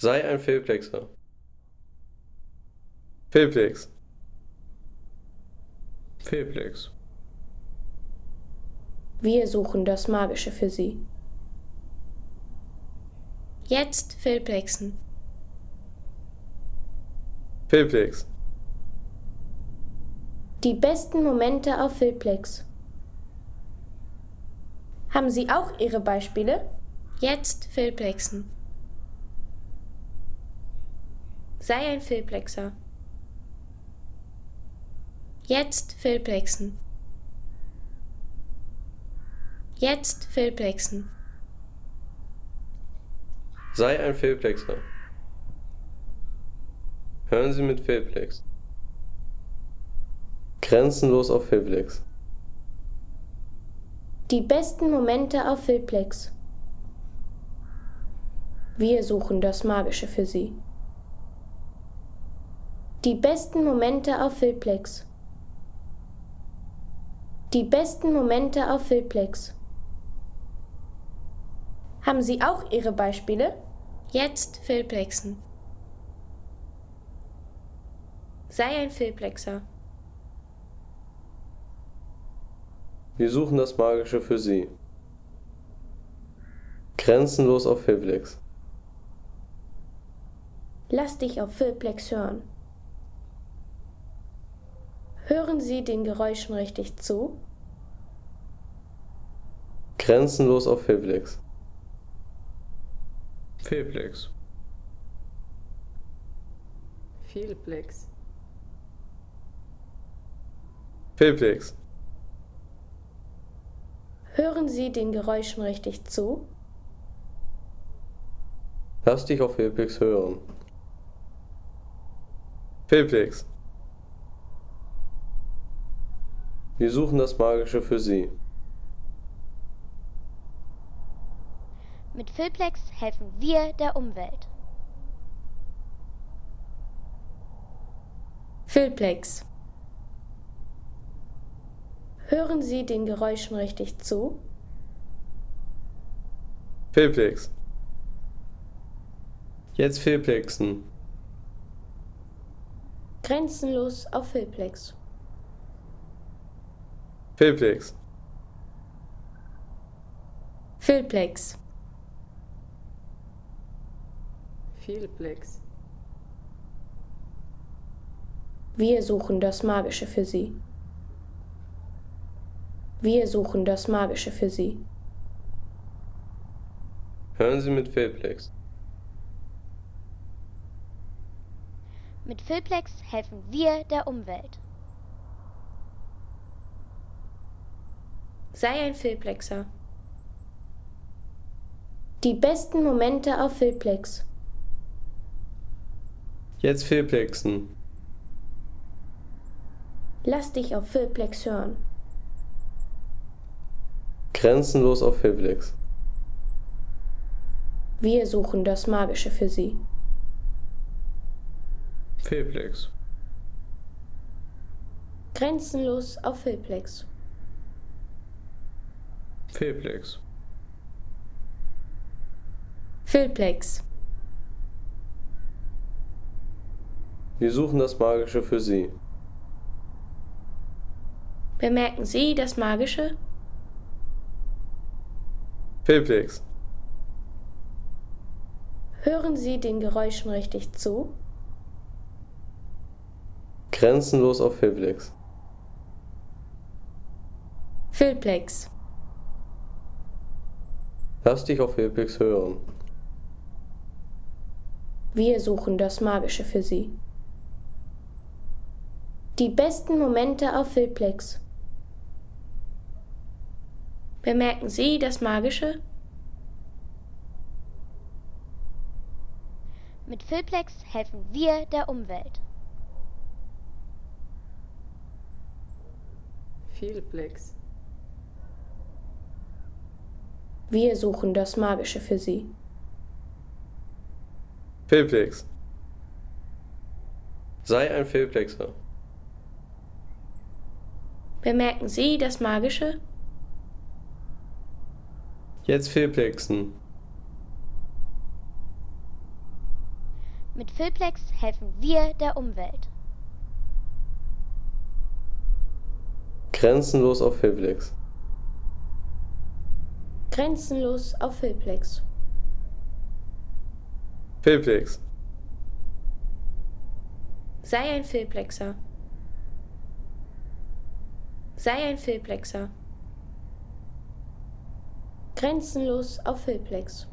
Sei ein Fehlplexer. Fehlplex. Fehlplex. Wir suchen das Magische für Sie. Jetzt Fehlplexen. Fehlplex. Die besten Momente auf Fehlplex. Haben Sie auch Ihre Beispiele? Jetzt Fehlplexen. Sei ein Fehlplexer. Jetzt Fehlplexen. Jetzt Fehlplexen. Sei ein Fehlplexer. Hören Sie mit Fehlplex. Grenzenlos auf Fehlplex. Die besten Momente auf Fehlplex. Wir suchen das Magische für Sie. Die besten Momente auf Fehlplex. Die besten Momente auf Fehlplex. Haben Sie auch Ihre Beispiele? Jetzt Fehlplexen. Sei ein Fehlplexer. Wir suchen das Magische für Sie. Grenzenlos auf Fehlplex. Lass dich auf Fehlplex hören. Hören Sie den Geräuschen richtig zu? Grenzenlos auf Fehlplex. Fehlplex. Fehlplex. Fehlplex. Hören Sie den Geräuschen richtig zu? Lass dich auf Fehlplex hören. Fehlplex. Wir suchen das Magische für Sie. Mit Fehlplex helfen wir der Umwelt. Fehlplex. Hören Sie den Geräuschen richtig zu? Fehlplex. Jetzt Fehlplexen. Grenzenlos auf Fehlplex. Fehlplex. Fehlplex. Fehlplex. Wir suchen das Magische für Sie. Wir suchen das Magische für Sie. Hören Sie mit Fehlplex. Mit Fehlplex helfen wir der Umwelt. Sei ein Fehlplexer. Die besten Momente auf Fehlplex. Jetzt Fehlplexen. Lass dich auf Fehlplex hören. Grenzenlos auf Fehlplex. Wir suchen das Magische für Sie. Fehlplex. Grenzenlos auf Fehlplex. Fehlplex. Fehlplex. Wir suchen das Magische für Sie. Bemerken Sie das Magische? Fehlplex. Hören Sie den Geräuschen richtig zu? Grenzenlos auf Fehlplex. Fehlplex. Lass dich auf Fehlplex hören. Wir suchen das Magische für Sie. Die besten Momente auf Fehlplex. Bemerken Sie das Magische? Mit Fehlplex helfen wir der Umwelt. Fehlplex. Wir suchen das Magische für Sie. Fehlplex. Sei ein Fehlplexer. Bemerken Sie das Magische? Jetzt Fehlplexen. Mit Filplex helfen wir der Umwelt. Grenzenlos auf Filplex. Grenzenlos auf Filplex. Filplex. Sei ein Filplexer. Sei ein Filplexer. Grenzenlos auf Filplex.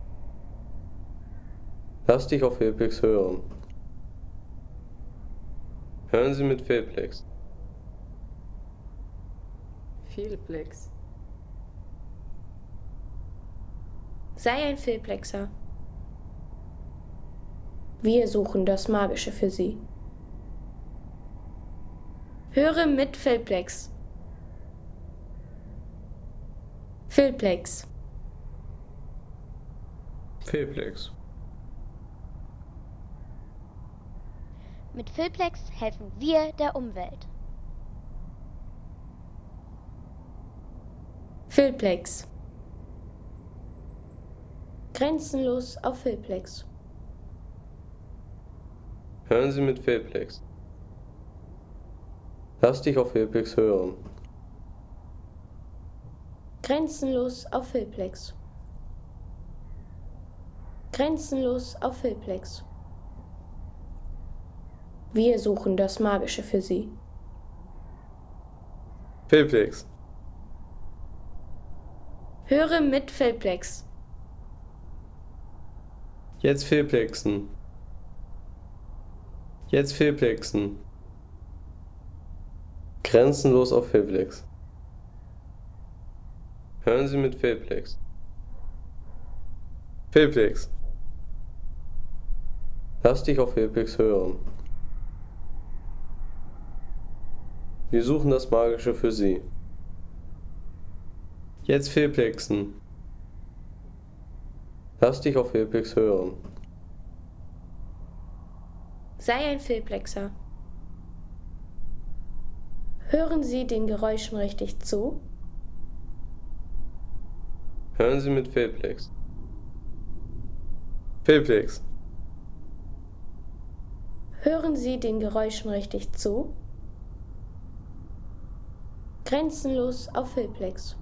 Lass dich auf Filplex hören. Hören Sie mit Filplex. Vielplex. Sei ein Filplexer. Wir suchen das Magische für Sie. Höre mit Filplex. Filplex. Filplex. Mit Filplex helfen wir der Umwelt. Filplex. Grenzenlos auf Filplex. Hören Sie mit Filplex. Lass dich auf Filplex hören. Grenzenlos auf Filplex. Grenzenlos auf Filplex. Wir suchen das Magische für Sie. Filplex. Höre mit Filplex. Jetzt Filplexen. Jetzt Filplexen. Grenzenlos auf Filplex. Hören Sie mit Filplex. Filplex. Lass dich auf Filplex hören. Wir suchen das Magische für Sie. Jetzt Filplexen. Lass dich auf Filplex hören. Sei ein Filplexer. Hören Sie den Geräuschen richtig zu? Hören Sie mit Filplex. Filplex. Hören Sie den Geräuschen richtig zu? Grenzenlos auf Filplex.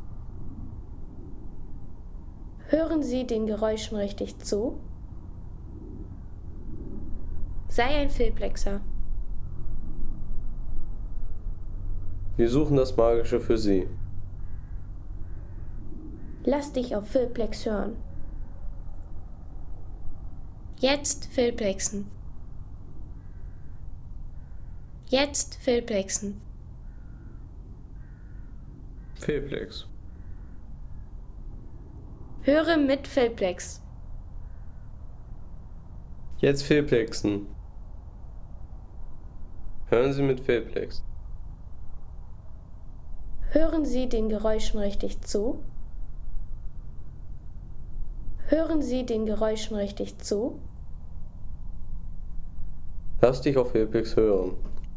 Hören Sie den Geräuschen richtig zu? Sei ein Filplexer. Wir suchen das Magische für Sie. Lass dich auf Filplex hören. Jetzt Filplexen. Jetzt Filplexen. Filplex. Höre mit Filplex. Jetzt Filplexen. Hören Sie mit Filplex. Hören Sie den Geräuschen richtig zu? Hören Sie den Geräuschen richtig zu? Lass dich auf Filplex hören.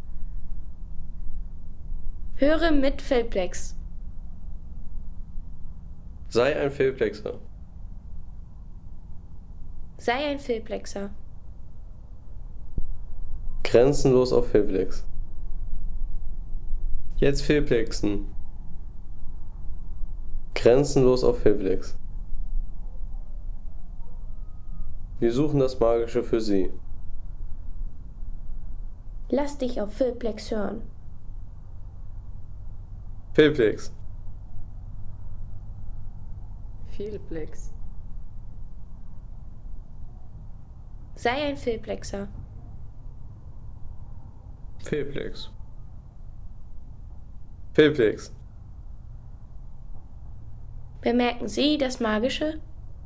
Höre mit Filplex. Sei ein Filplexer. Sei ein Filplexer. Grenzenlos auf Filplex. Jetzt Filplexen. Grenzenlos auf Filplex. Wir suchen das Magische für Sie. Lass dich auf Filplex hören. Filplex. Vielplex. Sei ein Filplexer. Filplex. Filplex. Bemerken Sie das Magische?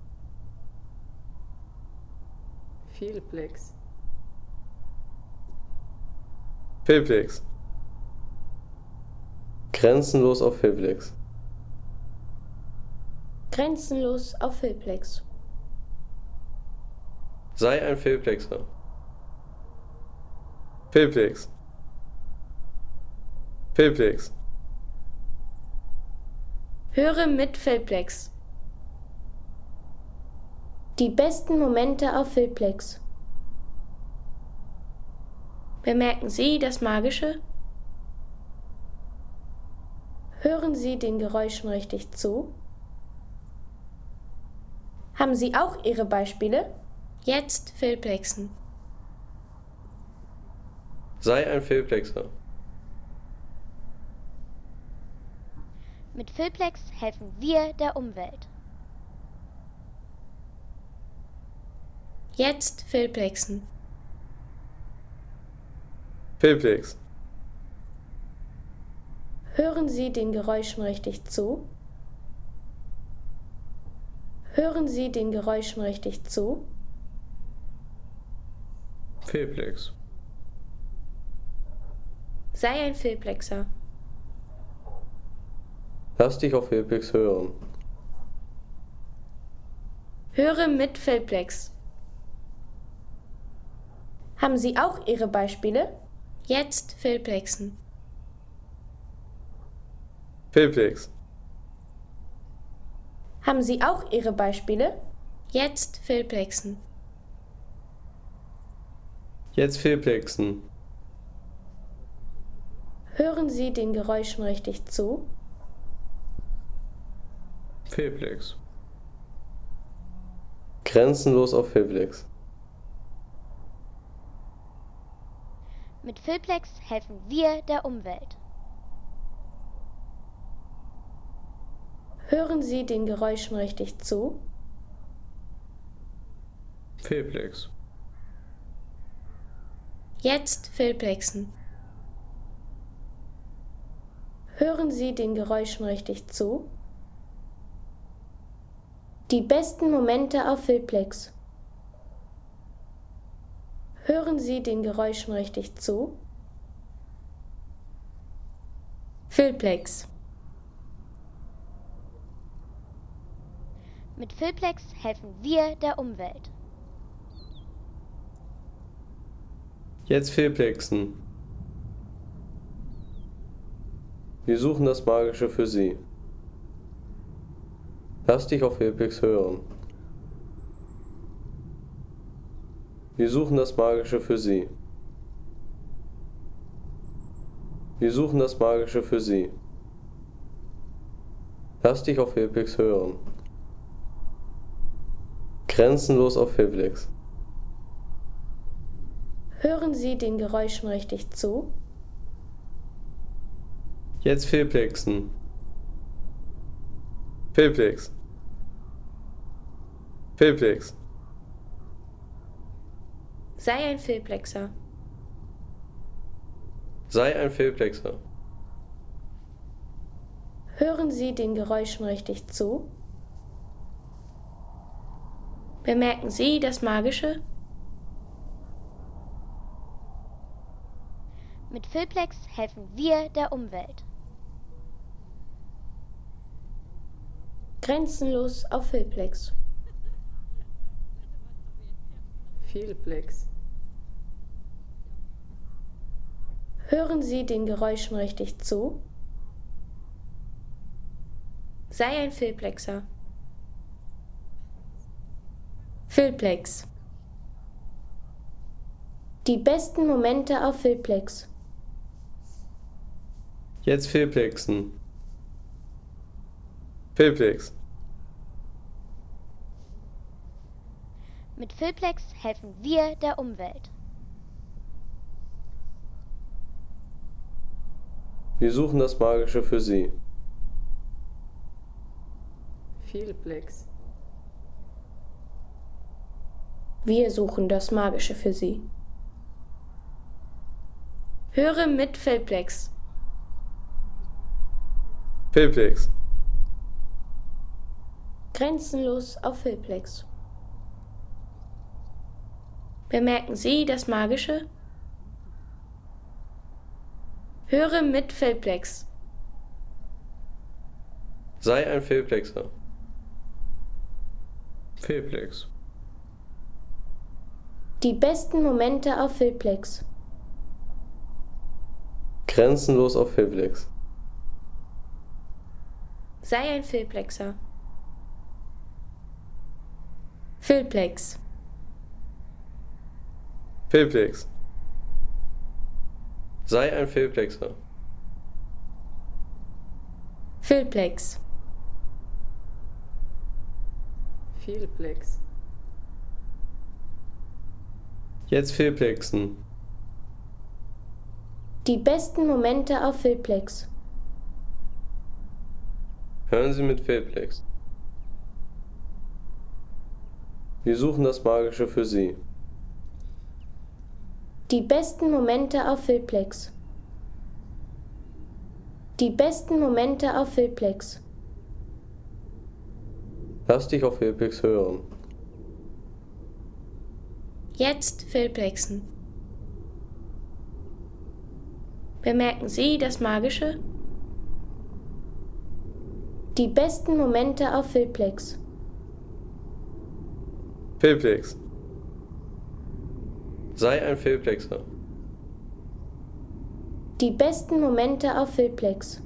Vielplex. Filplex. Grenzenlos auf Filplex. Grenzenlos auf Filplex. Sei ein Filplexer. Filplex. Filplex. Höre mit Filplex. Die besten Momente auf Filplex. Bemerken Sie das Magische? Hören Sie den Geräuschen richtig zu? Haben Sie auch Ihre Beispiele? Jetzt Filplexen. Sei ein Filplexer. Mit Filplex helfen wir der Umwelt. Jetzt Filplexen. Filplex. Hören Sie den Geräuschen richtig zu? Hören Sie den Geräuschen richtig zu? Filplex. Sei ein Filplexer. Lass dich auf Filplex hören. Höre mit Filplex. Haben Sie auch Ihre Beispiele? Jetzt Filplexen. Filplex. Haben Sie auch Ihre Beispiele? Jetzt Filplexen. Jetzt Filplexen. Hören Sie den Geräuschen richtig zu? Filplex. Grenzenlos auf Filplex. Mit Filplex helfen wir der Umwelt. Hören Sie den Geräuschen richtig zu? Filplex. Jetzt Filplexen. Hören Sie den Geräuschen richtig zu? Die besten Momente auf Filplex. Hören Sie den Geräuschen richtig zu? Filplex. Mit Filplex helfen wir der Umwelt. Jetzt Filplexen. Wir suchen das Magische für Sie. Lass dich auf Filplex hören. Wir suchen das Magische für Sie. Wir suchen das Magische für Sie. Lass dich auf Filplex hören. Grenzenlos auf Filplex. Hören Sie den Geräuschen richtig zu? Jetzt Filplexen. Filplex. Filplex. Sei ein Filplexer. Sei ein Filplexer. Hören Sie den Geräuschen richtig zu? Bemerken Sie das Magische? Mit Filplex helfen wir der Umwelt. Grenzenlos auf Filplex. Filplex. Hören Sie den Geräuschen richtig zu? Sei ein Filplexer. Filplex. Die besten Momente auf Filplex. Jetzt Filplexen. Filplex. Mit Filplex helfen wir der Umwelt. Wir suchen das Magische für Sie. Filplex. Wir suchen das Magische für Sie. Höre mit Filplex. Filplex. Grenzenlos auf Filplex. Bemerken Sie das Magische? Höre mit Filplex. Sei ein Filplexer. Filplex. Die besten Momente auf Filplex. Grenzenlos auf Filplex. Sei ein Filplexer. Filplex. Filplex. Sei ein Fehlplexer. Filplex. Vielplex. Jetzt Fehlplexen. Die besten Momente auf Filplex. Hören Sie mit Fehlplex. Wir suchen das Magische für Sie. Die besten Momente auf Filplex. Die besten Momente auf Filplex. Lass dich auf Fehlplex hören. Jetzt Filplexen. Bemerken Sie das Magische? Die besten Momente auf Filplex. Fehlplex. Sei ein Fehlplexer. Die besten Momente auf Filplex.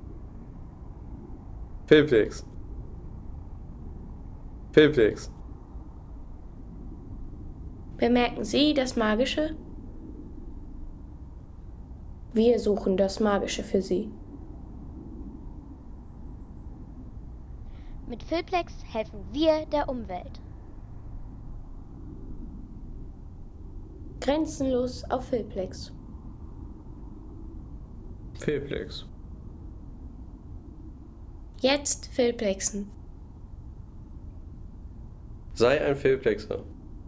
Fehlplex. Fehlplex. Bemerken Sie das Magische? Wir suchen das Magische für Sie. Mit Filplex helfen wir der Umwelt. Grenzenlos auf Filplex. Fehlplex. Jetzt Filplexen. Sei ein Fehlplexer.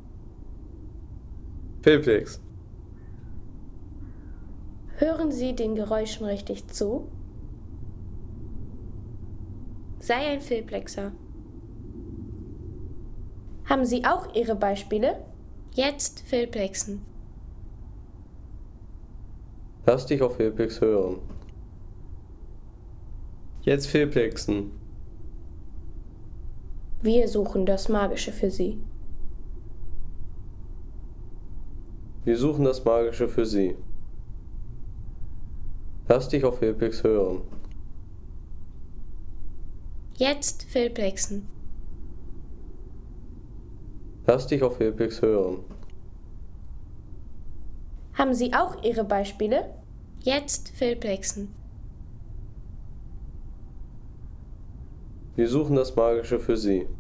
Fehlplex. Hören Sie den Geräuschen richtig zu? Sei ein Filplexer. Haben Sie auch Ihre Beispiele? Jetzt Filplexen. Lass dich auf Fehlplex hören. Jetzt Fehlplexen. Wir suchen das Magische für Sie. Wir suchen das Magische für Sie. Lass dich auf Fehlplex hören. Jetzt Filplexen. Lass dich auf Fehlplex hören. Haben Sie auch Ihre Beispiele? Jetzt Filplexen. Wir suchen das Magische für Sie.